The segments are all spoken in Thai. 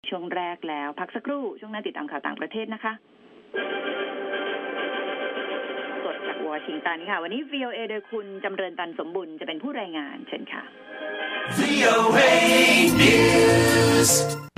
ช่วงแรกแล้วพักสักครู่ช่วงหน้าติดตามข่าวต่างประเทศนะคะสดจากวอชิงตันค่ะวันนี้ VOA โดยคุณจำเริญตันสมบุญจะเป็นผู้รายงานเชิญค่ะ VOA News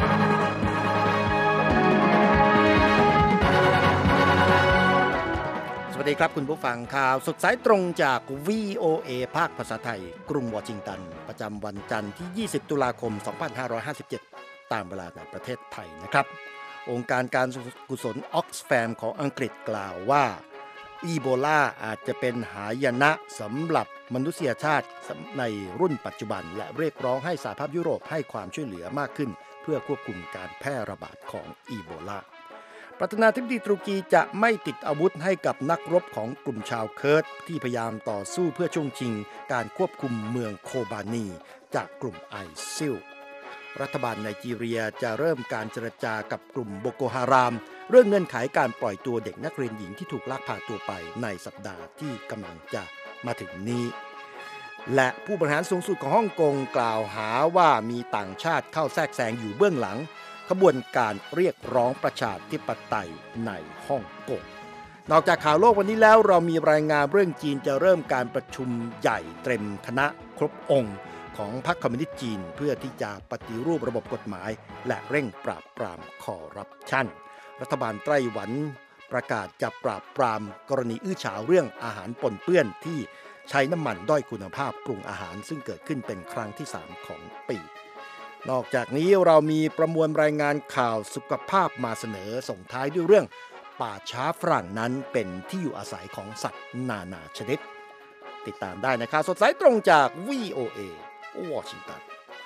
สวัสดีครับคุณผู้ฟังข่าวสดสายตรงจาก VOA ภาคภาษาไทยกรุงวอชิงตันประจำวันจันทร์ที่20ตุลาคม2557ตามเวลาในประเทศไทยนะครับองค์การการกุศลออกซแฟมของอังกฤษกล่าวว่าอีโบลาอาจจะเป็นหายนะสำหรับมนุษยชาติในรุ่นปัจจุบันและเรียกร้องให้สหภาพยุโรปให้ความช่วยเหลือมากขึ้นเพื่อควบคุมการแพร่ระบาดของอีโบลาประธานาธิบดีตุรกีจะไม่ติดอาวุธให้กับนักรบของกลุ่มชาวเคิร์ดที่พยายามต่อสู้เพื่อช่วงชิงการควบคุมเมืองโคบานีจากกลุ่มไอซิลรัฐบาลไนจีเรียจะเริ่มการเจรจากับกลุ่มโบโกฮารามเรื่องเงื่อนไขการปล่อยตัวเด็กนักเรียนหญิงที่ถูกลักพาตัวไปในสัปดาห์ที่กำลังจะมาถึงนี้และผู้บริหารสูงสุดของฮ่องกงกล่าวหาว่ามีต่างชาติเข้าแทรกแซงอยู่เบื้องหลังขบวนการเรียกร้องประชาธิปไตยในฮ่องกงนอกจากข่าวโลกวันนี้แล้วเรามีรายงานเรื่องจีนจะเริ่มการประชุมใหญ่เต็มคณะครบองค์ของพรรคคอมมิวนิสต์จีนเพื่อที่จะปฏิรูประบบกฎหมายและเร่งปราบปรามคอร์รัปชันรัฐบาลไต้หวันประกาศจะปราบปรามกรณีอื้อฉาวเรื่องอาหารปนเปื้อนที่ใช้น้ำมันด้อยคุณภาพปรุงอาหารซึ่งเกิดขึ้นเป็นครั้งที่3ของปีนอกจากนี้เรามีประมวลรายงานข่าวสุขภาพมาเสนอส่งท้ายด้วยเรื่องป่าช้าฝรั่งนั้นเป็นที่อยู่อาศัยของสัตว์นานาชนิดติดตามได้นะครับสดสายตรงจาก VOA วอชิงตัน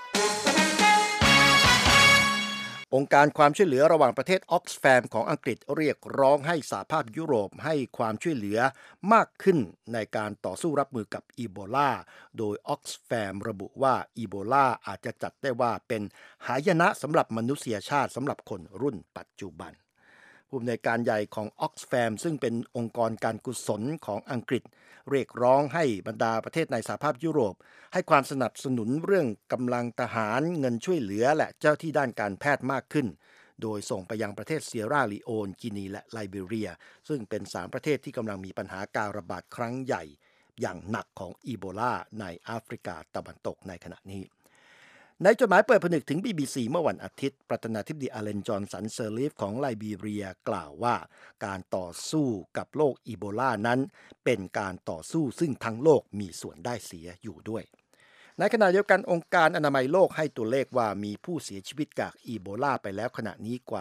องค์การความช่วยเหลือระหว่างประเทศออกซแฟมของอังกฤษเรียกร้องให้สหภาพยุโรปให้ความช่วยเหลือมากขึ้นในการต่อสู้รับมือกับอีโบลาโดยออกซแฟมระบุว่าอีโบลาอาจจะจัดได้ว่าเป็นหายนะสำหรับมนุษยชาติสำหรับคนรุ่นปัจจุบันผู้อำนวยการใหญ่ของออกซแฟมซึ่งเป็นองค์กรการกุศลของอังกฤษเรียกร้องให้บรรดาประเทศในสหภาพยุโรปให้ความสนับสนุนเรื่องกำลังทหารเงินช่วยเหลือและเจ้าที่ด้านการแพทย์มากขึ้นโดยส่งไปยังประเทศเซียร่าลีโอนกินีและไลบีเรียซึ่งเป็น3ประเทศที่กำลังมีปัญหาการระบาดครั้งใหญ่อย่างหนักของอีโบลาในแอฟริกาตะวันตกในขณะนี้ในจดหมายเปิดผนึกถึง BBC เมื่อวันอาทิตย์ประธานาธิบดีอาเลน จอห์นสัน เซอร์ลีฟของไลบีเรียกล่าวว่าการต่อสู้กับโรคอีโบลานั้นเป็นการต่อสู้ซึ่งทั้งโลกมีส่วนได้เสียอยู่ด้วยในขณะเดียวกันองค์การอนามัยโลกให้ตัวเลขว่ามีผู้เสียชีวิตจากอีโบลาไปแล้วขณะนี้กว่า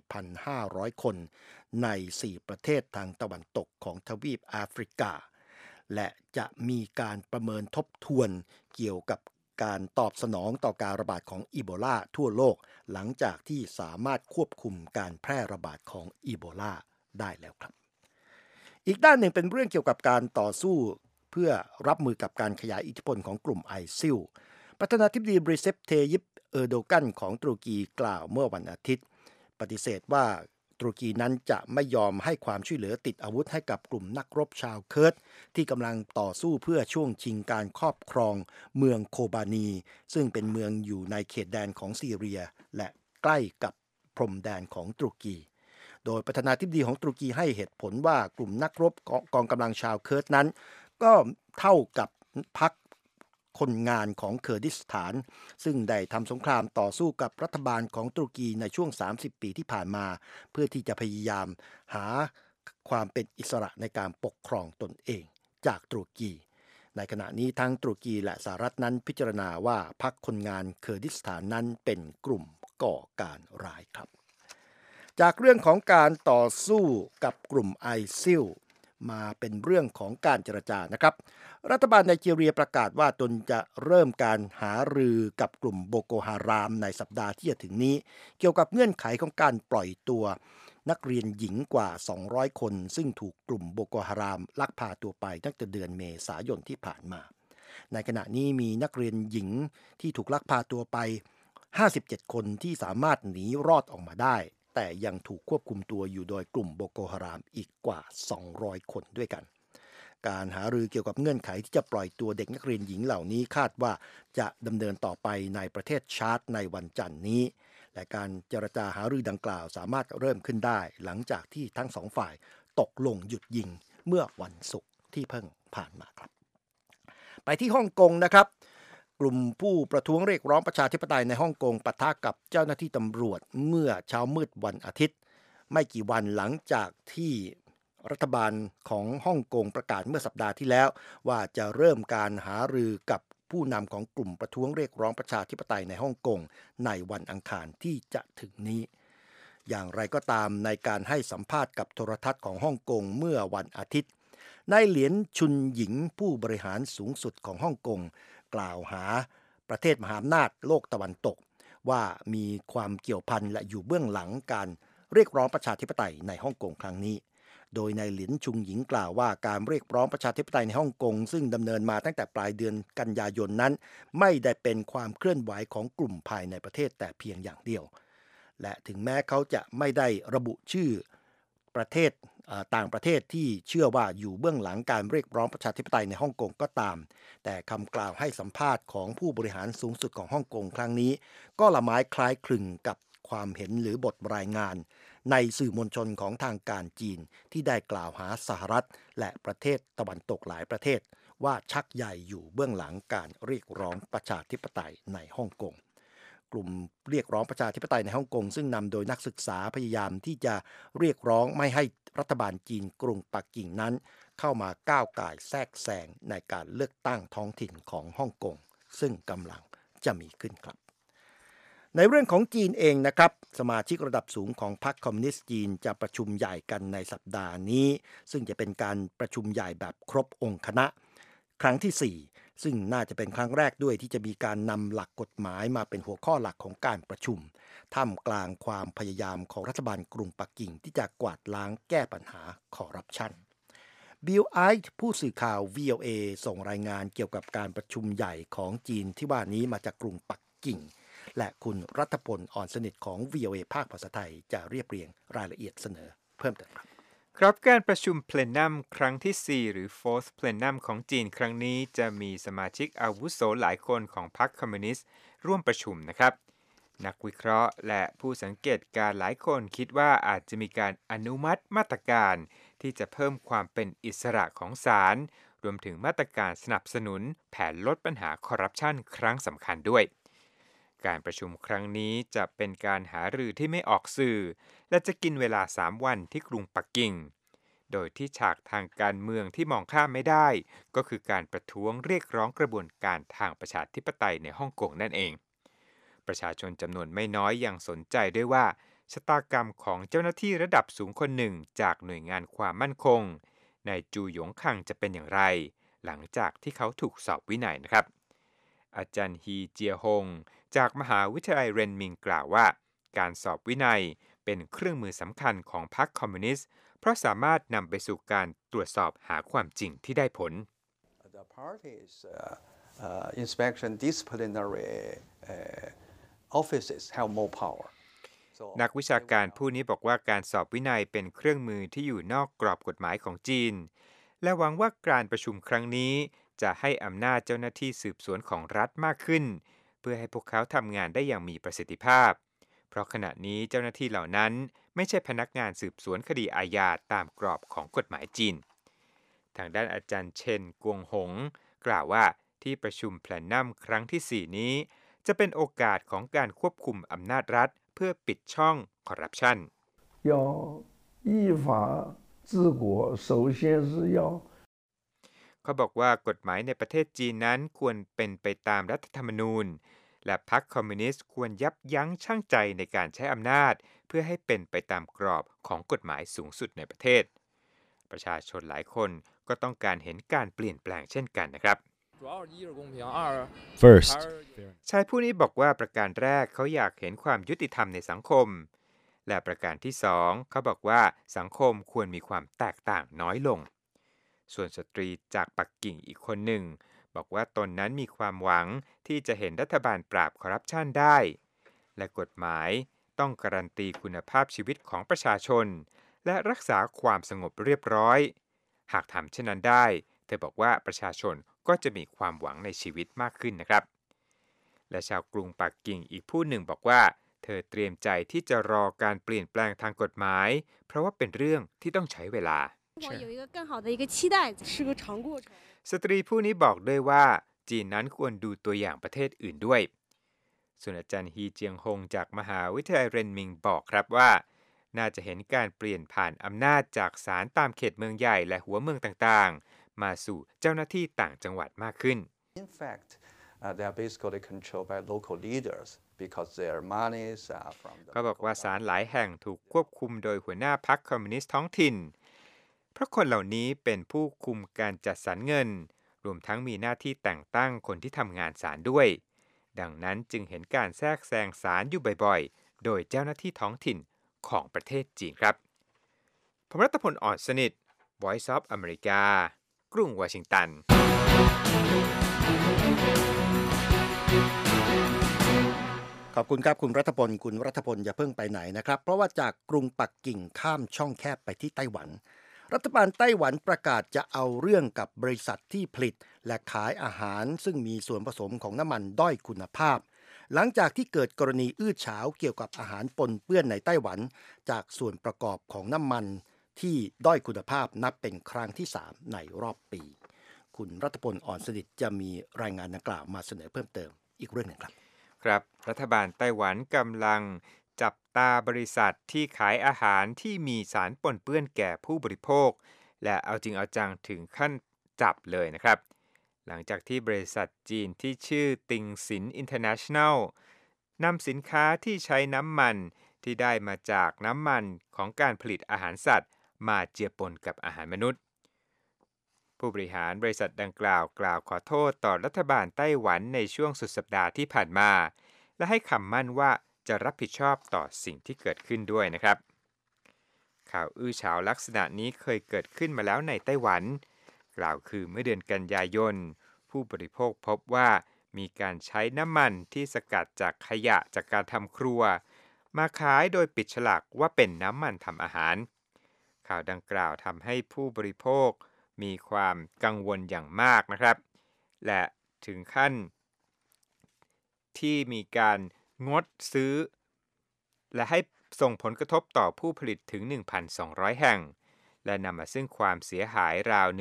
4,500 คนใน4ประเทศทางตะวันตกของทวีปแอฟริกาและจะมีการประเมินทบทวนเกี่ยวกับการตอบสนองต่อการระบาดของอีโบลาทั่วโลกหลังจากที่สามารถควบคุมการแพร่ระบาดของอีโบลาได้แล้วครับอีกด้านหนึ่งเป็นเรื่องเกี่ยวกับการต่อสู้เพื่อรับมือกับการขยายอิทธิพลของกลุ่มไอซิลประธานาธิบดีรีเซป เทยิป เออร์โดกันของตุรกีกล่าวเมื่อวันอาทิตย์ปฏิเสธว่าตุรกีนั้นจะไม่ยอมให้ความช่วยเหลือติดอาวุธให้กับกลุ่มนักรบชาวเคิร์ดที่กำลังต่อสู้เพื่อช่วงชิงการครอบครองเมืองโคบานีซึ่งเป็นเมืองอยู่ในเขตแดนของซีเรียและใกล้กับพรมแดนของตุรกีโดยประธานาธิบดีของตุรกีให้เหตุผลว่ากลุ่มนักรบกองกำลังชาวเคิร์ดนั้นก็เท่ากับพรรคคนงานของเคอร์ดิสถานซึ่งได้ทำสงครามต่อสู้กับรัฐบาลของตุรกีในช่วง30 ปีที่ผ่านมาเพื่อที่จะพยายามหาความเป็นอิสระในการปกครองตนเองจากตุรกีในขณะนี้ทั้งตุรกีและสหรัฐนั้นพิจารณาว่าพรรคคนงานเคอร์ดิสถานนั้นเป็นกลุ่มก่อการร้ายครับจากเรื่องของการต่อสู้กับกลุ่มไอซิลมาเป็นเรื่องของการเจรจานะครับรัฐบาลไนจีเรียประกาศว่าตนจะเริ่มการหารือกับกลุ่มโบโกฮารามในสัปดาห์ที่จะถึงนี้เกี่ยวกับเงื่อนไขของการปล่อยตัวนักเรียนหญิงกว่า200คนซึ่งถูกกลุ่มโบโกฮารามลักพาตัวไปตั้งแต่เดือนเมษายนที่ผ่านมาในขณะนี้มีนักเรียนหญิงที่ถูกลักพาตัวไป57คนที่สามารถหนีรอดออกมาได้แต่ยังถูกควบคุมตัวอยู่โดยกลุ่มโบโกฮารามอีกกว่า200คนด้วยกันการหารือเกี่ยวกับเงื่อนไขที่จะปล่อยตัวเด็กนักเรียนหญิงเหล่านี้คาดว่าจะดำเนินต่อไปในประเทศชาดในวันจันทร์นี้และการเจรจาหารือดังกล่าวสามารถเริ่มขึ้นได้หลังจากที่ทั้งสองฝ่ายตกลงหยุดยิงเมื่อวันศุกร์ที่เพิ่งผ่านมาครับไปที่ฮ่องกงนะครับกลุ่มผู้ประท้วงเรียกร้องประชาธิปไตยในฮ่องกงปะทะกับเจ้าหน้าที่ตำรวจเมื่อเช้ามืดวันอาทิตย์ไม่กี่วันหลังจากที่รัฐบาลของฮ่องกงประกาศเมื่อสัปดาห์ที่แล้วว่าจะเริ่มการหารือกับผู้นำของกลุ่มประท้วงเรียกร้องประชาธิปไตยในฮ่องกงในวันอังคารที่จะถึงนี้อย่างไรก็ตามในการให้สัมภาษณ์กับโทรทัศน์ของฮ่องกงเมื่อวันอาทิตย์นายเหลียนชุนหญิงผู้บริหารสูงสุดของฮ่องกงกล่าวหาประเทศมหาอำนาจโลกตะวันตกว่ามีความเกี่ยวพันและอยู่เบื้องหลังการเรียกร้องประชาธิปไตยในฮ่องกงครั้งนี้โดยนายเหลียนชุนหญิงกล่าวว่าการเรียกร้องประชาธิปไตยในฮ่องกงซึ่งดำเนินมาตั้งแต่ปลายเดือนกันยายนนั้นไม่ได้เป็นความเคลื่อนไหวของกลุ่มภายในประเทศแต่เพียงอย่างเดียวและถึงแม้เขาจะไม่ได้ระบุชื่อประเทศต่างประเทศที่เชื่อว่าอยู่เบื้องหลังการเรียกร้องประชาธิปไตยในฮ่องกงก็ตามแต่คำกล่าวให้สัมภาษณ์ของผู้บริหารสูงสุดของฮ่องกงครั้งนี้ก็ละไม้คล้ายคลึงกับความเห็นหรือบทรายงานในสื่อมวลชนของทางการจีนที่ได้กล่าวหาสหรัฐและประเทศตะวันตกหลายประเทศว่าชักใหญ่อยู่เบื้องหลังการเรียกร้องประชาธิปไตยในฮ่องกงกลุ่มเรียกร้องประชาธิปไตยในฮ่องกงซึ่งนำโดยนักศึกษาพยายามที่จะเรียกร้องไม่ให้รัฐบาลจีนกรุงปักกิ่งนั้นเข้ามาก้าวก่ายแทรกแซงในการเลือกตั้งท้องถิ่นของฮ่องกงซึ่งกำลังจะมีขึ้นครับในเรื่องของจีนเองนะครับสมาชิกระดับสูงของพรรคคอมมิวนิสต์จีนจะประชุมใหญ่กันในสัปดาห์นี้ซึ่งจะเป็นการประชุมใหญ่แบบครบองค์คณะครั้งที่4ซึ่งน่าจะเป็นครั้งแรกด้วยที่จะมีการนำหลักกฎหมายมาเป็นหัวข้อหลักของการประชุมท่ามกลางความพยายามของรัฐบาลกรุงปักกิ่งที่จะกวาดล้างแก้ปัญหาคอร์รัปชันบิลไอท์ผู้สื่อข่าว VOA ส่งรายงานเกี่ยวกับการประชุมใหญ่ของจีนที่ว่านี้มาจากกรุงปักกิ่งและคุณรัฐพลอ่อนสนิทของ VOA ภาคภาษาไทยจะเรียบเรียงรายละเอียดเสนอเพิ่มเติมครับการประชุมเพลนัมครั้งที่4หรือ Fourth Plenum ของจีนครั้งนี้จะมีสมาชิกอาวุโสหลายคนของพรรคคอมมิวนิสต์ร่วมประชุมนะครับนักวิเคราะห์และผู้สังเกตการหลายคนคิดว่าอาจจะมีการอนุมัติมาตรการที่จะเพิ่มความเป็นอิสระของศาลรวมถึงมาตรการสนับสนุนแผนลดปัญหาคอร์รัปชันครั้งสำคัญด้วยการประชุมครั้งนี้จะเป็นการหารือที่ไม่ออกสื่อและจะกินเวลา3วันที่กรุงปักกิ่งโดยที่ฉากทางการเมืองที่มองข้ามไม่ได้ก็คือการประท้วงเรียกร้องกระบวนการทางประชาธิปไตยในฮ่องกงนั่นเองประชาชนจำนวนไม่น้อยยังสนใจด้วยว่าชะตากรรมของเจ้าหน้าที่ระดับสูงคนหนึ่งจากหน่วยงานความมั่นคงในจูหยงคังจะเป็นอย่างไรหลังจากที่เขาถูกสอบวินัยนะครับอาจารย์ฮีเจียฮงจากมหาวิทยาลัยเรนมิงกล่าวว่าการสอบวินัยเป็นเครื่องมือสำคัญของพรรคคอมมิวนิสต์เพราะสามารถนำไปสู่การตรวจสอบหาความจริงที่ได้ผล The party's inspection disciplinary offices have more power. นักวิชาการผู้นี้บอกว่าการสอบวินัยเป็นเครื่องมือที่อยู่นอกกรอบกฎหมายของจีนและหวังว่าการประชุมครั้งนี้จะให้อำนาจเจ้าหน้าที่สืบสวนของรัฐมากขึ้นเพื่อให้พวกเขาทำงานได้อย่างมีประสิทธิภาพเพราะขณะนี้เจ้าหน้าที่เหล่านั้นไม่ใช่พนักงานสืบสวนคดีอาญาตามกรอบของกฎหมายจีนทางด้านอาจารย์เชนกวงหงกล่าวว่าที่ประชุมแพลนัมครั้งที่4นี้จะเป็นโอกาสของการควบคุมอำนาจรัฐเพื่อปิดช่องคอร์รัปชัน要依法治国首先是要เขาบอกว่ากฎหมายในประเทศจีนนั้นควรเป็นไปตามรัฐธรรมนูญและพรรคคอมมิวนิสต์ควรยับยั้งชั่งใจในการใช้อำนาจเพื่อให้เป็นไปตามกรอบของกฎหมายสูงสุดในประเทศประชาชนหลายคนก็ต้องการเห็นการเปลี่ยนแปลงเช่นกันนะครับ First ชายผู้นี้บอกว่าประการแรกเขาอยากเห็นความยุติธรรมในสังคมและประการที่2เขาบอกว่าสังคมควรมีความแตกต่างน้อยลงส่วนสตรีจากปักกิ่งอีกคนหนึ่งบอกว่าตนนั้นมีความหวังที่จะเห็นรัฐบาลปราบคอร์รัปชันได้และกฎหมายต้องการันตีคุณภาพชีวิตของประชาชนและรักษาความสงบเรียบร้อยหากทำเช่นนั้นได้เธอบอกว่าประชาชนก็จะมีความหวังในชีวิตมากขึ้นนะครับและชาวกรุงปักกิ่งอีกผู้หนึ่งบอกว่าเธอเตรียมใจที่จะรอการเปลี่ยนแปลงทางกฎหมายเพราะว่าเป็นเรื่องที่ต้องใช้เวลาสตรีผู้นี้บอกด้วยว่าจีนนั้นควรดูตัวอย่างประเทศอื่นด้วยส่วนอาจารย์ฮีเจียงฮงจากมหาวิทยาลัยเรนมิงบอกครับว่าน่าจะเห็นการเปลี่ยนผ่านอำนาจจากศาลตามเขตเมืองใหญ่และหัวเมืองต่างๆมาสู่เจ้าหน้าที่ต่างจังหวัดมากขึ้น In fact, they are basically controlled by local leaders because their monies are from the เขาบอกว่าศาลหลายแห่งถูกควบคุมโดยหัวหน้าพรรคคอมมิวนิสต์ท้องถิ่นเพราะคนเหล่านี้เป็นผู้คุมการจัดสรรเงินรวมทั้งมีหน้าที่แต่งตั้งคนที่ทำงานศาลด้วยดังนั้นจึงเห็นการแทรกแซงศาลอยู่บ่อยๆโดยเจ้าหน้าที่ท้องถิ่นของประเทศจีนครับผมรัตพล อ่อนสนิท Voice of America กรุงวอชิงตันขอบคุณครับคุณรัฐพลคุณรัฐพลอย่าเพิ่งไปไหนนะครับเพราะว่าจากกรุงปักกิ่งข้ามช่องแคบไปที่ไต้หวันรัฐบาลไต้หวันประกาศจะเอาเรื่องกับบริษัทที่ผลิตและขายอาหารซึ่งมีส่วนผสมของน้ำมันด้อยคุณภาพหลังจากที่เกิดกรณีอื้อฉาวเกี่ยวกับอาหารปนเปื้อนในไต้หวันจากส่วนประกอบของน้ำมันที่ด้อยคุณภาพนับเป็นครั้งที่3ในรอบปีคุณรัฐพล อ่อนสนิทจะมีรายงานดังกล่าวมาเสนอเพิ่มเติมอีกเรื่องหนึ่งครับครับรัฐบาลไต้หวันกำลังจับตาบริษัทที่ขายอาหารที่มีสารปนเปื้อนแก่ผู้บริโภคและเอาจริงเอาจังถึงขั้นจับเลยนะครับหลังจากที่บริษัทจีนที่ชื่อติงสินอินเตอร์เนชั่นแนลนำสินค้าที่ใช้น้ำมันที่ได้มาจากน้ำมันของการผลิตอาหารสัตว์มาเจือปนกับอาหารมนุษย์ผู้บริหารบริษัทดังกล่าวขอโทษต่อรัฐบาลไต้หวันในช่วงสุดสัปดาห์ที่ผ่านมาและให้คำมั่นว่าจะรับผิดชอบต่อสิ่งที่เกิดขึ้นด้วยนะครับข่าวอื้อฉาวลักษณะนี้เคยเกิดขึ้นมาแล้วในไต้หวันกล่าวคือเมื่อเดือนกันยายนผู้บริโภคพบว่ามีการใช้น้ำมันที่สกัดจากขยะจากการทำครัวมาขายโดยปิดฉลากว่าเป็นน้ำมันทำอาหารข่าวดังกล่าวทำให้ผู้บริโภคมีความกังวลอย่างมากนะครับและถึงขั้นที่มีการงดซื้อและให้ส่งผลกระทบต่อผู้ผลิตถึง 1,200 แห่งและนำมาซึ่งความเสียหายราว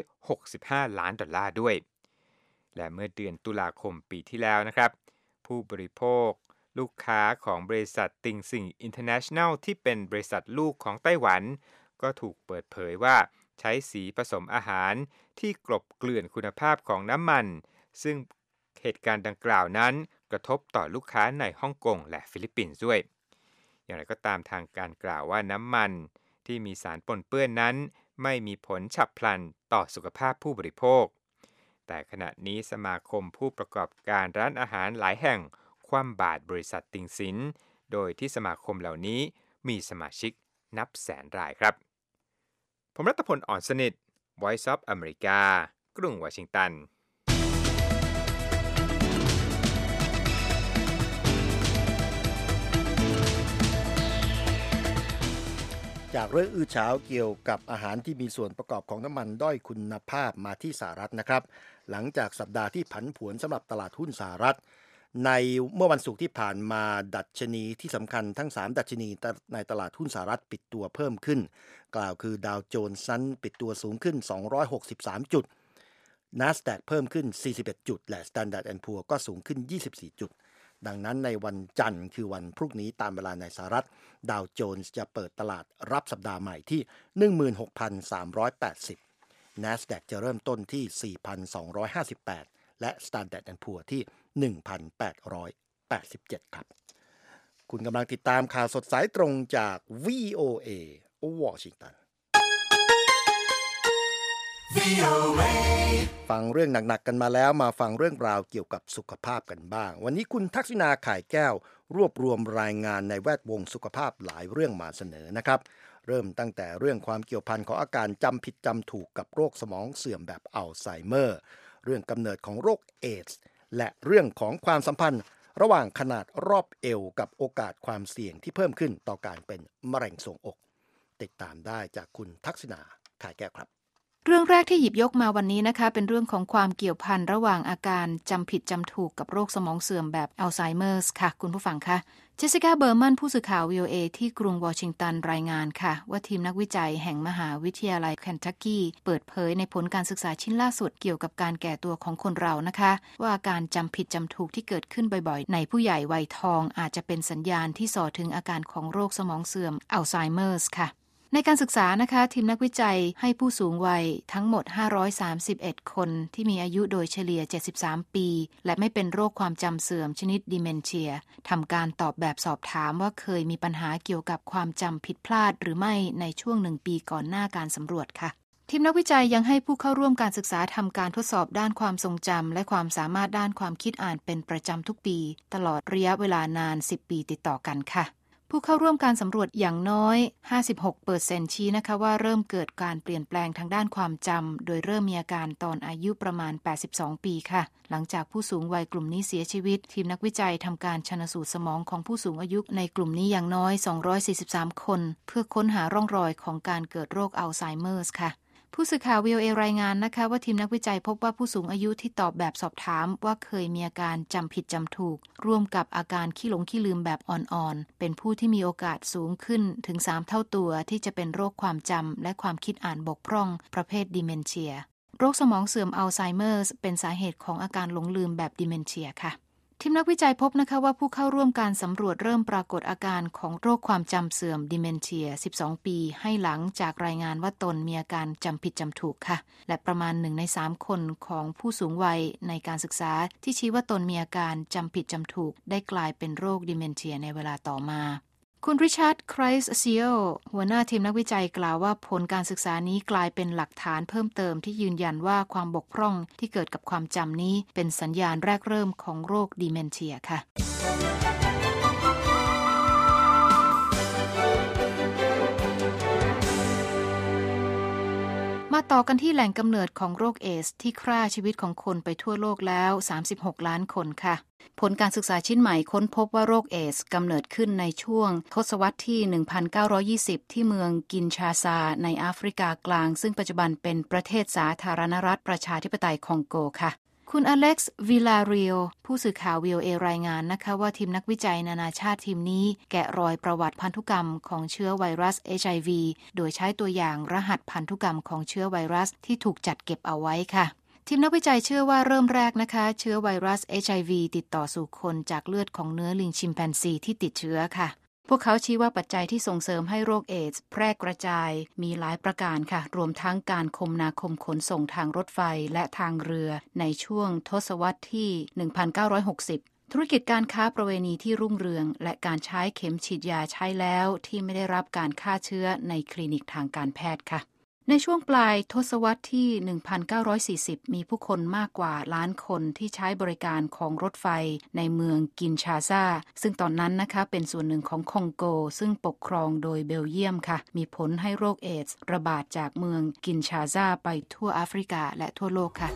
$165 ล้านด้วยและเมื่อเดือนตุลาคมปีที่แล้วนะครับผู้บริโภคลูกค้าของบริษัทติงซิงอินเตอร์เนชั่นแนลที่เป็นบริษัทลูกของไต้หวันก็ถูกเปิดเผยว่าใช้สีผสมอาหารที่กลบเกลื่อนคุณภาพของน้ำมันซึ่งเหตุการณ์ดังกล่าวนั้นกระทบต่อลูกค้าในฮ่องกงและฟิลิปปินส์ด้วยอย่างไรก็ตามทางการกล่าวว่าน้ำมันที่มีสารปนเปื้อนนั้นไม่มีผลฉับพลันต่อสุขภาพผู้บริโภคแต่ขณะนี้สมาคมผู้ประกอบการร้านอาหารหลายแห่งคว่ำบาตรบริษัทติงสินโดยที่สมาคมเหล่านี้มีสมาชิกนับแสนรายครับผมรัตพล อ่อนสนิท Voice of America กรุงวอชิงตันจากเรื่องอื้อฉาวเกี่ยวกับอาหารที่มีส่วนประกอบของน้ำมันด้อยคุณภาพมาที่สหรัฐนะครับหลังจากสัปดาห์ที่ผันผวนสำหรับตลาดหุ้นสหรัฐในเมื่อวันศุกร์ที่ผ่านมาดัชนีที่สำคัญทั้ง3ดัชนีในตลาดหุ้นสหรัฐปิดตัวเพิ่มขึ้นกล่าวคือดาวโจนส์นั้นปิดตัวสูงขึ้น263จุด NASDAQ เพิ่มขึ้น41จุดและ Standard & Poor's ก็สูงขึ้น24จุดดังนั้นในวันจันทร์คือวันพรุ่งนี้ตามเวลาในสหรัฐดาวโจนส์จะเปิดตลาดรับสัปดาห์ใหม่ที่ 16,380 NASDAQ จะเริ่มต้นที่ 4,258 และ Standard & Poor's ที่ 1,887 ครับคุณกำลังติดตามข่าวสดสายตรงจาก VOA วอชิงตันฟังเรื่องหนักๆกันมาแล้วมาฟังเรื่องราวเกี่ยวกับสุขภาพกันบ้างวันนี้คุณทักษิณา ข่ายแก้วรวบรวมรายงานในแวดวงสุขภาพหลายเรื่องมาเสนอนะครับเริ่มตั้งแต่เรื่องความเกี่ยวพันของอาการจำผิดจำถูกกับโรคสมองเสื่อมแบบอัลไซเมอร์เรื่องกำเนิดของโรคเอดส์และเรื่องของความสัมพันธ์ระหว่างขนาดรอบเอวกับโอกาสความเสี่ยงที่เพิ่มขึ้นต่อการเป็นมะเร็งทรวงอกติดตามได้จากคุณทักษิณา ข่ายแก้วครับเรื่องแรกที่หยิบยกมาวันนี้นะคะเป็นเรื่องของความเกี่ยวพันระหว่างอาการจำผิดจำถูกกับโรคสมองเสื่อมแบบอัลไซเมอร์ค่ะคุณผู้ฟังคะเจสสิก้าเบอร์มันผู้สื่อข่าว VOA ที่กรุงวอชิงตันรายงานค่ะว่าทีมนักวิจัยแห่งมหาวิทยาลัยเคนทักกี้เปิดเผยในผลการศึกษาชิ้นล่าสุดเกี่ยวกับการแก่ตัวของคนเรานะคะว่าอาการจำผิดจำถูกที่เกิดขึ้นบ่อยๆในผู้ใหญ่วัยทองอาจจะเป็นสัญญาณที่ส่อถึงอาการของโรคสมองเสื่อมอัลไซเมอร์สค่ะในการศึกษานะคะทีมนักวิจัยให้ผู้สูงวัยทั้งหมด531คนที่มีอายุโดยเฉลี่ย73ปีและไม่เป็นโรคความจำเสื่อมชนิดดิเมนเชียทำการตอบแบบสอบถามว่าเคยมีปัญหาเกี่ยวกับความจำผิดพลาดหรือไม่ในช่วง1 ปีก่อนหน้าการสำรวจค่ะทีมนักวิจัยยังให้ผู้เข้าร่วมการศึกษาทำการทดสอบด้านความทรงจำและความสามารถด้านความคิดอ่านเป็นประจำทุกปีตลอดระยะเวลานาน10 ปีติดต่อกันค่ะผู้เข้าร่วมการสำรวจอย่างน้อย 56% ชี้นะคะว่าเริ่มเกิดการเปลี่ยนแปลงทางด้านความจำโดยเริ่มมีอาการตอนอายุประมาณ82 ปีค่ะหลังจากผู้สูงวัยกลุ่มนี้เสียชีวิตทีมนักวิจัยทำการชันสูตรสมองของผู้สูงอายุในกลุ่มนี้อย่างน้อย243คนเพื่อค้นหาร่องรอยของการเกิดโรคอัลไซเมอร์สค่ะผู้สื่อข่าว VOA รายงานนะคะว่าทีมนักวิจัยพบว่าผู้สูงอายุที่ตอบแบบสอบถามว่าเคยมีอาการจำผิดจำถูกร่วมกับอาการขี้หลงขี้ลืมแบบอ่อนๆเป็นผู้ที่มีโอกาสสูงขึ้นถึง3 เท่าตัวที่จะเป็นโรคความจำและความคิดอ่านบกพร่องประเภทดิเมนเชียโรคสมองเสื่อมอัลไซเมอร์สเป็นสาเหตุของอาการหลงลืมแบบดิเมนเชียค่ะทีมนักวิจัยพบนะคะว่าผู้เข้าร่วมการสำรวจเริ่มปรากฏอาการของโรคความจำเสื่อมดิเมนเชีย12 ปีให้หลังจากรายงานว่าตนมีอาการจำผิดจำถูกค่ะและประมาณ1 ใน 3คนของผู้สูงวัยในการศึกษาที่ชี้ว่าตนมีอาการจำผิดจำถูกได้กลายเป็นโรคดิเมนเชียในเวลาต่อมาคุณริชาร์ด ไครส์เซียลหัวหน้าทีมนักวิจัยกล่าวว่าผลการศึกษานี้กลายเป็นหลักฐานเพิ่มเติมที่ยืนยันว่าความบกพร่องที่เกิดกับความจำนี้เป็นสัญญาณแรกเริ่มของโรคดิเมนเชียค่ะมาต่อกันที่แหล่งกำเนิดของโรคเอดส์ที่ฆ่าชีวิตของคนไปทั่วโลกแล้ว36 ล้านคนค่ะผลการศึกษาชิ้นใหม่ค้นพบว่าโรคเอดส์กำเนิดขึ้นในช่วงทศวรรษที่ 1920 ที่เมืองกินชาซาในแอฟริกากลางซึ่งปัจจุบันเป็นประเทศสาธารณรัฐประชาธิปไตยคองโกค่ะคุณอเล็กซ์ วิลาเรียลผู้สื่อข่าว VOA รายงานนะคะว่าทีมนักวิจัยนานาชาติทีมนี้แกะรอยประวัติพันธุกรรมของเชื้อไวรัส HIV โดยใช้ตัวอย่างรหัสพันธุกรรมของเชื้อไวรัสที่ถูกจัดเก็บเอาไว้ค่ะทีมนักวิจัยเชื่อว่าเริ่มแรกนะคะเชื้อไวรัส HIV ติดต่อสู่คนจากเลือดของเนื้อลิงชิมแปนซีที่ติดเชื้อค่ะพวกเขาชี้ว่าปัจจัยที่ส่งเสริมให้โรคเอดส์แพร่กระจายมีหลายประการค่ะรวมทั้งการคมนาคมขนส่งทางรถไฟและทางเรือในช่วงทศวรรษที่ 1960 ธุรกิจการค้าประเวณีที่รุ่งเรืองและการใช้เข็มฉีดยาใช้แล้วที่ไม่ได้รับการฆ่าเชื้อในคลินิกทางการแพทย์ค่ะในช่วงปลายทศวรรษที่ 1940 มีผู้คนมากกว่าล้านคนที่ใช้บริการของรถไฟในเมืองกินชาซาซึ่งตอนนั้นนะคะเป็นส่วนหนึ่งของคองโกซึ่งปกครองโดยเบลเยียมค่ะมีผลให้โรคเอดส์ระบาดจากเมืองกินชาซาไปทั่วแอฟริกาและทั่วโลกค่ะ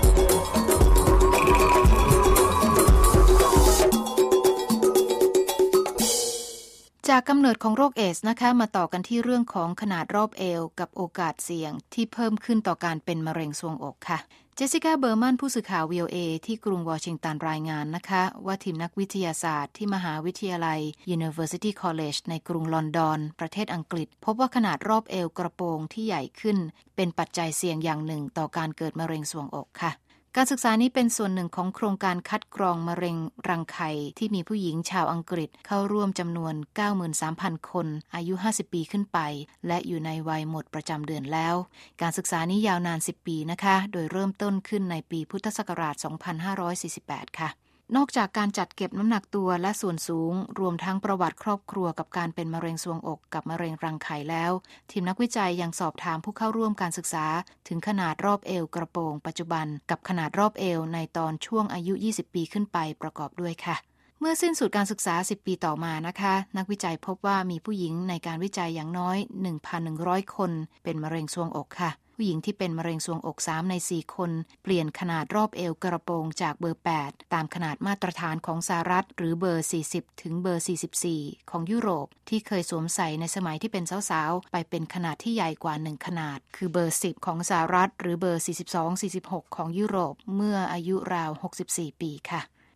จากกำเนิดของโรคเอดส์นะคะมาต่อกันที่เรื่องของขนาดรอบเอวกับโอกาสเสี่ยงที่เพิ่มขึ้นต่อการเป็นมะเร็งทรวงอกค่ะเจสสิก้า เบอร์มันผู้สื่อข่าว VOA ที่กรุงวอชิงตันรายงานนะคะว่าทีมนักวิทยาศาสตร์ที่มหาวิทยาลัย University College ในกรุงลอนดอนประเทศอังกฤษพบว่าขนาดรอบเอวกระโปรงที่ใหญ่ขึ้นเป็นปัจจัยเสี่ยงอย่างหนึ่งต่อการเกิดมะเร็งทรวงอกค่ะการศึกษานี้เป็นส่วนหนึ่งของโครงการคัดกรองมะเร็งรังไข่ที่มีผู้หญิงชาวอังกฤษเข้าร่วมจำนวน 93,000 คนอายุ50 ปีขึ้นไปและอยู่ในวัยหมดประจำเดือนแล้วการศึกษานี้ยาวนาน10 ปีนะคะโดยเริ่มต้นขึ้นในปีพุทธศักราช 2548 ค่ะนอกจากการจัดเก็บน้ำหนักตัวและส่วนสูงรวมทั้งประวัติครอบครัวกับการเป็นมะเร็งทรวงอกกับมะเร็งรังไข่แล้วทีมนักวิจัยยังสอบถามผู้เข้าร่วมการศึกษาถึงขนาดรอบเอวกระโปรงปัจจุบันกับขนาดรอบเอวในตอนช่วงอายุ20 ปีขึ้นไปประกอบด้วยค่ะเมื่อสิ้นสุดการศึกษา10 ปีต่อมานะคะนักวิจัยพบว่ามีผู้หญิงในการวิจัยอย่างน้อย 1,100 คนเป็นมะเร็งทรวงอกค่ะผู้หญิงที่เป็นมะเร็งทรวงอก3 ใน 4 คนเปลี่ยนขนาดรอบเอวกระโปรงจากเบอร์ 8ตามขนาดมาตรฐานของสหรัฐหรือเบอร์ 40 ถึงเบอร์ 44 ของยุโรปที่เคยสวมใส่ในสมัยที่เป็นสาวๆไปเป็นขนาดที่ใหญ่กว่า1ขนาดคือเบอร์ 10 ของสหรัฐหรือเบอร์ 42-46 ของยุโรปเมื่ออายุราว64 ปีค่ะ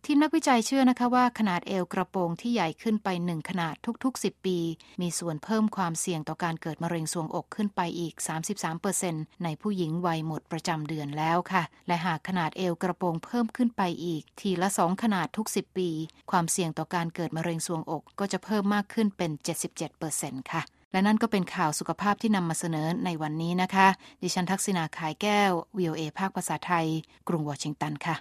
ทีมนักวิจัยเชื่อนะคะว่าขนาดเอวกระโปรงที่ใหญ่ขึ้นไป1ขนาดทุกๆ10ปีมีส่วนเพิ่มความเสี่ยงต่อการเกิดมะเร็งทรวงอกขึ้นไปอีก 33% ในผู้หญิงวัยหมดประจำเดือนแล้วค่ะและหากขนาดเอวกระโปรงเพิ่มขึ้นไปอีกทีละ2ขนาดทุก10ปีความเสี่ยงต่อการเกิดมะเร็งทรวงอกก็จะเพิ่มมากขึ้นเป็น 77% ค่ะและนั่นก็เป็นข่าวสุขภาพที่นำมาเสนอในวันนี้นะคะดิฉันทักษิณาขายแก้ว VOA ภาคภาษาไทยกรุงวอชิงตันค่ะ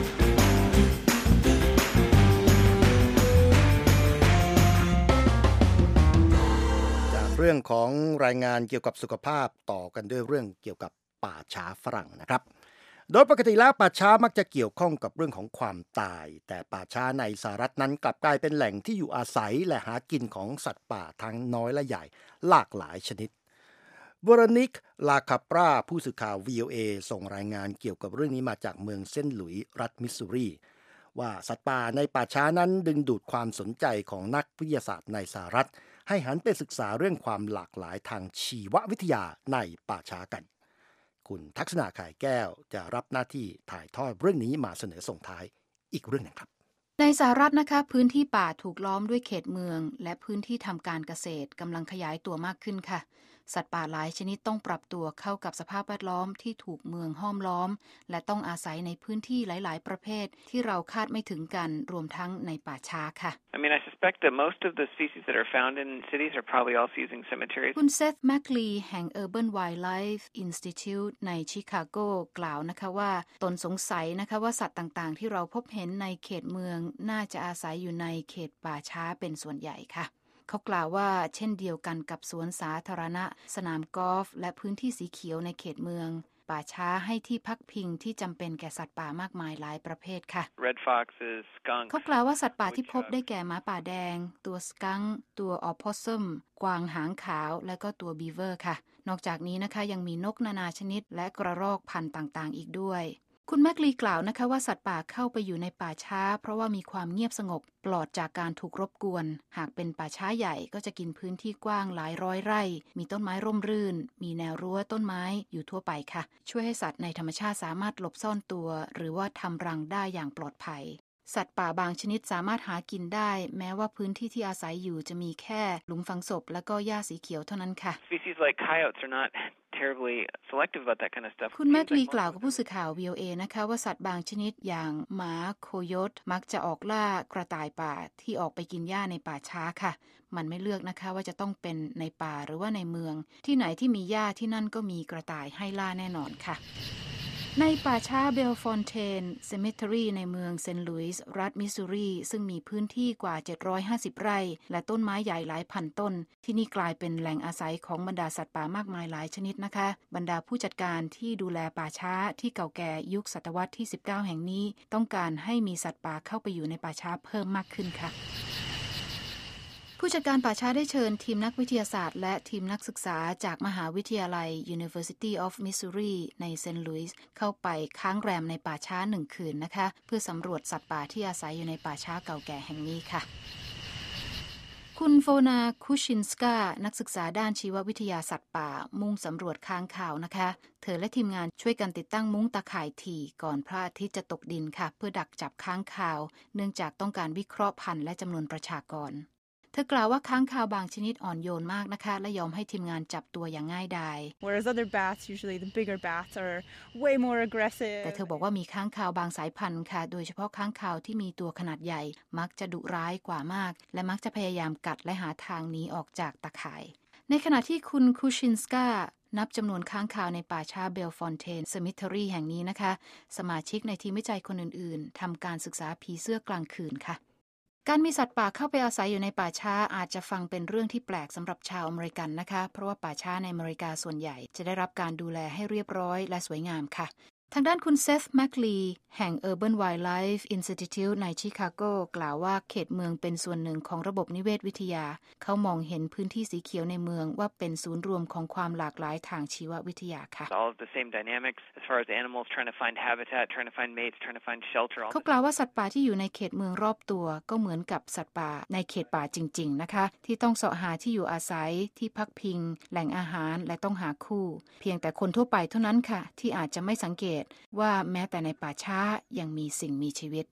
เรื่องของรายงานเกี่ยวกับสุขภาพต่อกันด้วยเรื่องเกี่ยวกับป่าช้าฝรั่งนะครับโดยปกติแล้วป่าช้ามักจะเกี่ยวข้องกับเรื่องของความตายแต่ป่าช้าในสหรัฐนั้นกลับกลายเป็นแหล่งที่อยู่อาศัยและหากินของสัตว์ป่าทั้งน้อยและใหญ่หลากหลายชนิดเวโรนิก ลาคาปราผู้สื่อข่าว VOA ส่งรายงานเกี่ยวกับเรื่องนี้มาจากเมืองเซนต์หลุยส์รัฐมิสซูรีว่าสัตว์ป่าในป่าช้านั้นดึงดูดความสนใจของนักวิทยาศาสตร์ในสหรัฐให้หันไปศึกษาเรื่องความหลากหลายทางชีววิทยาในป่าช้ากันคุณทักษณาข่ายแก้วจะรับหน้าที่ถ่ายทอดเรื่องนี้มาเสนอส่งท้ายอีกเรื่องนึงครับในสหรัฐนะคะพื้นที่ป่าถูกล้อมด้วยเขตเมืองและพื้นที่ทำการเกษตรกำลังขยายตัวมากขึ้นค่ะสัตว์ป่าหลายชนิดต้องปรับตัวเข้ากับสภาพแวดล้อมที่ถูกเมืองห้อมล้อมและต้องอาศัยในพื้นที่หลายๆประเภทที่เราคาดไม่ถึงกันรวมทั้งในป่าช้าค่ะ I mean, I suspect that most of the species that are found in cities are probably also using cemeteries. คุณเซธ แมคลีแห่ง Urban Wildlife Institute ในชิคาโกกล่าวนะคะว่าตนสงสัยนะคะว่าสัตว์ต่างๆที่เราพบเห็นในเขตเมืองน่าจะอาศัยอยู่ในเขตป่าช้าเป็นส่วนใหญ่ค่ะเขากล่าวว่าเช่นเดียวกันกับสวนสาธารณะสนามกอล์ฟและพื้นที่สีเขียวในเขตเมืองป่าช้าให้ที่พักพิงที่จำเป็นแก่สัตว์ป่ามากมายหลายประเภทค่ะ Red foxes, skunks. เขากล่าวว่าสัตว์ป่าที่พบได้แก่หมาป่าแดงตัวสกังค์ตัวออพอสซัมกวางหางขาวและก็ตัวบีเวอร์ค่ะนอกจากนี้นะคะยังมีนกนานาชนิดและกระรอกพันธุ์ต่างๆอีกด้วยคุณแมคลีกล่าวนะคะว่าสัตว์ป่าเข้าไปอยู่ในป่าช้าเพราะว่ามีความเงียบสงบปลอดจากการถูกรบกวนหากเป็นป่าช้าใหญ่ก็จะกินพื้นที่กว้างหลายร้อยไร่มีต้นไม้ร่มรื่นมีแนวรั้วต้นไม้อยู่ทั่วไปค่ะช่วยให้สัตว์ในธรรมชาติสามารถหลบซ่อนตัวหรือว่าทำรังได้อย่างปลอดภัยสัตว์ป่าบางชนิดสามารถหากินได้แม้ว่าพื้นที่ที่อาศัยอยู่จะมีแค่หลุมฝังศพและก็หญ้าสีเขียวเท่านั้นค่ะ Species like coyotes are not terribly selective about that kind of stuff. คุณแมคลีกล่าวกับผู้สื่อข่าว VOA นะคะว่าสัตว์บางชนิดอย่างหมาโคโยตมักจะออกล่ากระต่ายป่าที่ออกไปกินหญ้าในป่าช้าค่ะมันไม่เลือกนะคะว่าจะต้องเป็นในป่าหรือว่าในเมืองที่ไหนที่มีหญ้าที่นั่นก็มีกระต่ายให้ล่าแน่นอนค่ะในป่าช้าเบลฟอนเทนเซมิเทอรีในเมืองเซนต์หลุยส์รัฐมิสซูรีซึ่งมีพื้นที่กว่า750ไร่และต้นไม้ใหญ่หลายพันต้นที่นี่กลายเป็นแหล่งอาศัยของบรรดาสัตว์ป่ามากมายหลายชนิดนะคะบรรดาผู้จัดการที่ดูแลป่าช้าที่เก่าแก่ยุคศตวรรษที่19แห่งนี้ต้องการให้มีสัตว์ป่าเข้าไปอยู่ในป่าช้าเพิ่มมากขึ้นค่ะผู้จัดการป่าช้าได้เชิญทีมนักวิทยาศาสตร์และทีมนักศึกษาจากมหาวิทยาลัย University of Missouri ในเซนต์หลุยส์เข้าไปค้างแรมในป่าช้า1คืนนะคะเพื่อสำรวจสัตว์ป่าที่อาศัยอยู่ในป่าช้าเก่าแก่แห่งนี้ค่ะคุณโฟนาคุชินสกานักศึกษาด้านชีววิทยาสัตว์ป่ามุ่งสำรวจค้างคาวนะคะเธอและทีมงานช่วยกันติดตั้งมุ้งตะข่ายถี่ก่อนพระอาทิตย์จะตกดินค่ะเพื่อดักจับค้างคาวเนื่องจากต้องการวิเคราะห์พันธุ์และจำนวนประชากรเธอกล่าวว่าค้างคาวบางชนิดอ่อนโยนมากนะคะและยอมให้ทีมงานจับตัวอย่างง่ายดาย Whereas other bats, usually the bigger bats, are way more aggressive. แต่เธอบอกว่ามีค้างคาวบางสายพันธุ์ค่ะโดยเฉพาะค้างคาวที่มีตัวขนาดใหญ่มักจะดุร้ายกว่ามากและมักจะพยายามกัดและหาทางหนีออกจากตะข่ายในขณะที่คุณคูชินสกานับจำนวนค้างคาวในป่าช้าเบลฟอนเทนเซมิเทอรีแห่งนี้นะคะสมาชิกในทีมวิจัยคนอื่นๆทำการศึกษาผีเสื้อกลางคืนค่ะการมีสัตว์ป่าเข้าไปอาศัยอยู่ในป่าช้าอาจจะฟังเป็นเรื่องที่แปลกสำหรับชาวอเมริกันนะคะเพราะว่าป่าช้าในอเมริกาส่วนใหญ่จะได้รับการดูแลให้เรียบร้อยและสวยงามค่ะทางด้านคุณเซธ แมคลีแห่ง Urban Wildlife Institute ในชิคาโกกล่าวว่าเขตเมืองเป็นส่วนหนึ่งของระบบนิเวศวิทยาเขามองเห็นพื้นที่สีเขียวในเมืองว่าเป็นศูนย์รวมของความหลากหลายทางชีววิทยาค่ะ All of the same dynamics as far as animals trying to find habitat, trying to find mates, trying to find shelter. เขากล่าวว่าสัตว์ป่าที่อยู่ในเขตเมืองรอบตัวก็เหมือนกับสัตว์ป่าในเขตป่าจริงๆนะคะที่ต้องเสาะหาที่อยู่อาศัยที่พักพิงแหล่งอาหารและต้องหาคู่เพียงแต่คนทั่วไปเท่านั้นค่ะที่อาจจะไม่สังเกตว่าแม้แต่ในป่าช้ายังมีสิ่งมีชีวิต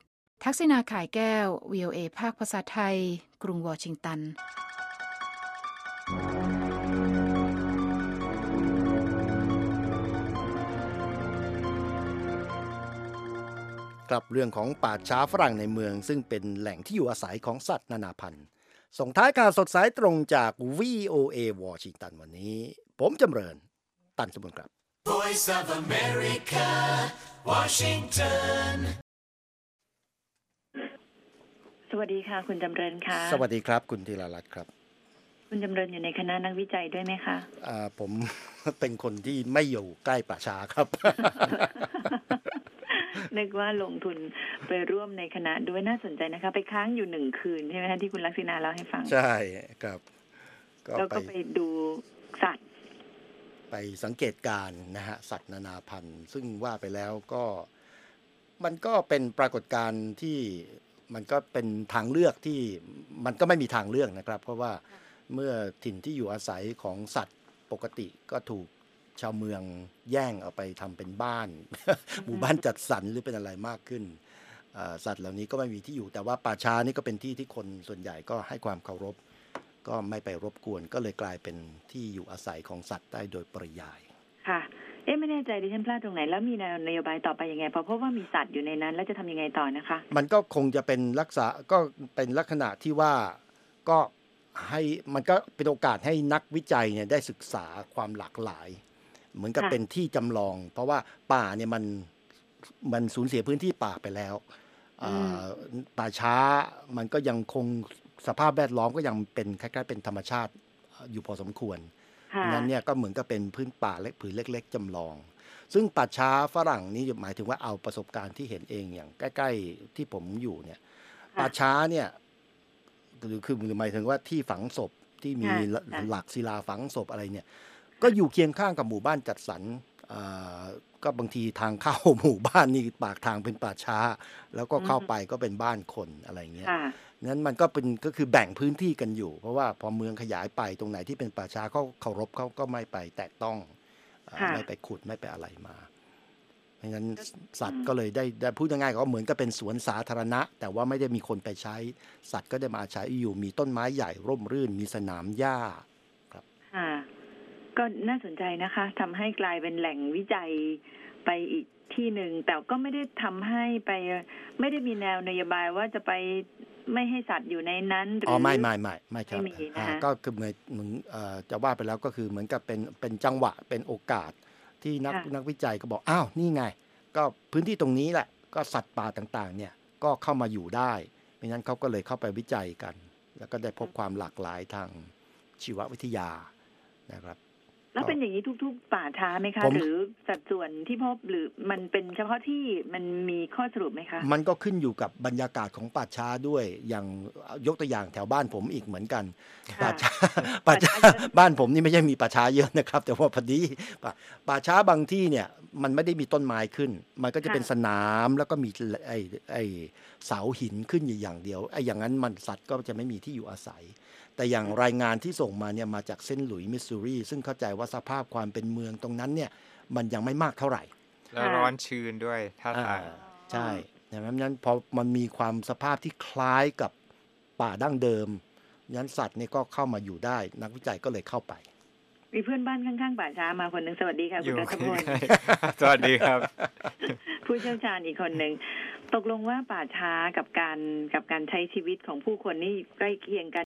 ทักษิณาข่ายแก้ว VOA ภาคภาษาไทยกรุงวอชิงตันครับเรื่องของป่าช้าฝรั่งในเมืองซึ่งเป็นแหล่งที่อยู่อาศัยของสัตว์นานาพันธุ์ส่งท้ายข่าวสดสายตรงจาก VOA วอชิงตันวันนี้ผมจำเริญตันสมบูรณ์ครับ Voice of America, Washington. สวัสดีค่ะคุณจำเริญค่ะสวัสดีครับคุณธีรรัตน์ครับคุณจำเริญอยู่ในคณะนักวิจัยด้วยไหมคะผม เป็นคนที่ไม่อยู่ใกล้ป่าช้าครับนึกว่าลงทุนไปร่วมในคณะด้วยน่าสนใจนะคะไปค้างอยู่1 คืนใช่ไหมคะที่คุณลักษณาเล่าให้ฟังใช่ครับแล้วก็ไปดูสัตว์ไปสังเกตการณ์นะฮะสัตว์นานาพันธุ์ซึ่งว่าไปแล้วก็มันก็เป็นปรากฏการณ์ที่มันก็เป็นทางเลือกที่มันก็ไม่มีทางเลือกนะครับเพราะว่าเมื่อถิ่นที่อยู่อาศัยของสัตว์ปกติก็ถูกชาวเมืองแย่งเอาไปทำเป็นบ้าน หมู่บ้านจัดสรรหรือเป็นอะไรมากขึ้นสัตว์เหล่านี้ก็ไม่มีที่อยู่แต่ว่าป่าช้านี่ก็เป็นที่ที่คนส่วนใหญ่ก็ให้ความเคารพก็ไม่ไปรบกวนก็เลยกลายเป็นที่อยู่อาศัยของสัตว์ได้โดยปริยายค่ะไม่แน่ใจดิฉันพลาดตรงไหนแล้วมีนโยบายต่อไปยังไงเพราะว่ามีสัตว์อยู่ในนั้นแล้วจะทำยังไงต่อนะคะมันก็คงจะเป็นก็เป็นลักษณะที่ว่าก็ให้มันก็เป็นโอกาสให้นักวิจัยเนี่ยได้ศึกษาความหลากหลายเหมือนกับเป็นที่จำลองเพราะว่าป่าเนี่ยมันสูญเสียพื้นที่ป่าไปแล้วป่าช้ามันก็ยังคงสภาพแวดล้อมก็ยังเป็นคล้ายๆเป็นธรรมชาติอยู่พอสมควรนั้นเนี่ยก็เหมือนกับเป็นพื้นป่าเล็กผืนเล็กๆจำลองซึ่งป่าช้าฝรั่งนี่หมายถึงว่าเอาประสบการณ์ที่เห็นเองอย่างใกล้ๆที่ผมอยู่เนี่ยป่าช้าเนี่ยคือหมายถึงว่าที่ฝังศพที่มีหลักศิลาฝังศพอะไรเนี่ยก็อยู่เคียงข้างกับหมู่บ้านจัดสรรก็บางทีทางเข้าหมู่บ้านนี่ปากทางเป็นป่าช้าแล้วก็เข้าไปก็เป็นบ้านคนอะไรเงี้ยนั้นมันก็คือแบ่งพื้นที่กันอยู่เพราะว่าพอเมืองขยายไปตรงไหนที่เป็นป่าช้าเขาเคารพเขาก็ไม่ไปแตะต้องไม่ไปขุดไม่ไปอะไรมาเพราะฉะนั้นสัตว์ก็เลยได้พูดง่ายๆก็เหมือนกับเป็นสวนสาธารณะแต่ว่าไม่ได้มีคนไปใช้สัตว์ก็ได้มาอาศัยอยู่มีต้นไม้ใหญ่ร่มรื่นมีสนามหญ้าครับก็น่าสนใจนะคะทำให้กลายเป็นแหล่งวิจัยไปอีกที่หนึ่งแต่ก็ไม่ได้ทำให้ไปไม่ได้มีแนวนโยบายว่าจะไปไม่ให้สัตว์อยู่ในนั้นหรือไม่ครับก็คือเหมือนจะว่าไปแล้วก็คือเหมือนกับเป็นจังหวะเป็นโอกาสที่นักวิจัยก็บอกอ้าวนี่ไงก็พื้นที่ตรงนี้แหละก็สัตว์ป่าต่างๆเนี่ยก็เข้ามาอยู่ได้เพราะฉะนั้นเขาก็เลยเข้าไปวิจัยกันแล้วก็ได้พบความหลากหลายทางชีววิทยานะครับแล้วเป็นอย่างนี้ทุกๆป่าช้าไหมคะหรือสัดส่วนที่พบหรือมันเป็นเฉพาะที่มันมีข้อสรุปไหมคะมันก็ขึ้นอยู่กับบรรยากาศของป่าช้าด้วยอย่างยกตัวอย่างแถวบ้านผมอีกเหมือนกันป่าช้าบ้านผมนี่ไม่ใช่มีป่าช้าเยอะนะครับแต่ว่าพอดีป่าช้าบางที่เนี่ยมันไม่ได้มีต้นไม้ขึ้นมันก็จะเป็นสนามแล้วก็มีไอ้เสาหินขึ้นอย่างเดียวไอ้อย่างนั้นมันสัตว์ก็จะไม่มีที่อยู่อาศัยแต่อย่างรายงานที่ส่งมาเนี่ยมาจากเซนต์หลุยส์มิสซูรีซึ่งเข้าใจว่าสภาพความเป็นเมืองตรงนั้นเนี่ยมันยังไม่มากเท่าไหร่แล้วร้อนชื้นด้วยท่าทางใช่ดังนั้นพอมันมีความสภาพที่คล้ายกับป่าดั้งเดิมงั้นสัตว์นี่ก็เข้ามาอยู่ได้นักวิจัยก็เลยเข้าไปมีเพื่อนบ้านข้างๆป่าช้ามาคนนึงสวัสดีค่ะคุณรัตพลสวัสดีครับผู้เชี่ยวชาญอีกคนนึงตกลงว่าป่าช้ากับการใช้ชีวิตของผู้คนนี่ใกล้เคียงกัน